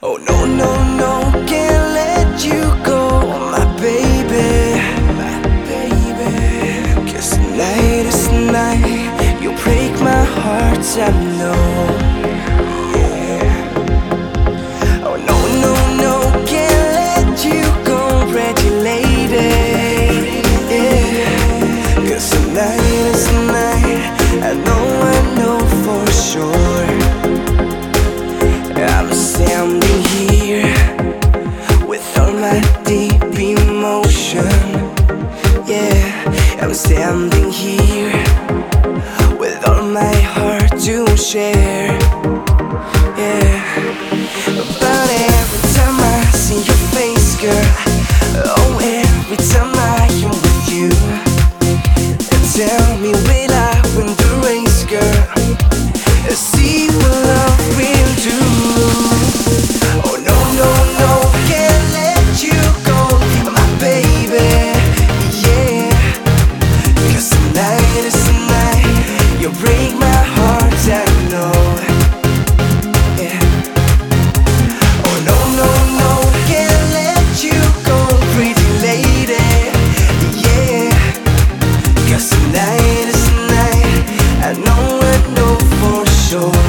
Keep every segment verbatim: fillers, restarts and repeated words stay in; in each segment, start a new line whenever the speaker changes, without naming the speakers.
Oh no, no, no, can't let you go, my baby, my baby. 'Cause tonight is the night you break my heart, I know. Yeah. Oh no, no, no, can't let you go, pretty lady. Yeah. 'Cause tonight is the night I know, I know for sure. I'm standing here with all my deep emotion. Yeah, I'm standing here with all my heart to share. Yeah, but every time I see your face, girl, oh, every time I am with you, tell me, will I win the race, girl? See what love will do. Oh no, no, no, can't let you go, my baby. Yeah, 'cause tonight is the night you break my heart, I know. Yeah. Oh no, no, no, can't let you go, pretty lady. Yeah, 'cause tonight is the night I know, I know for sure.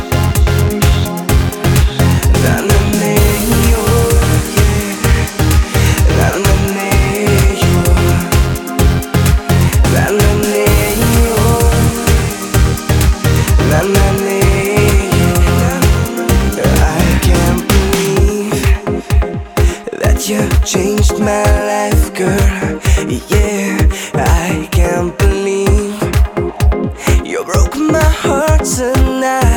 You changed my life, girl. Yeah, I can't believe you broke my heart tonight.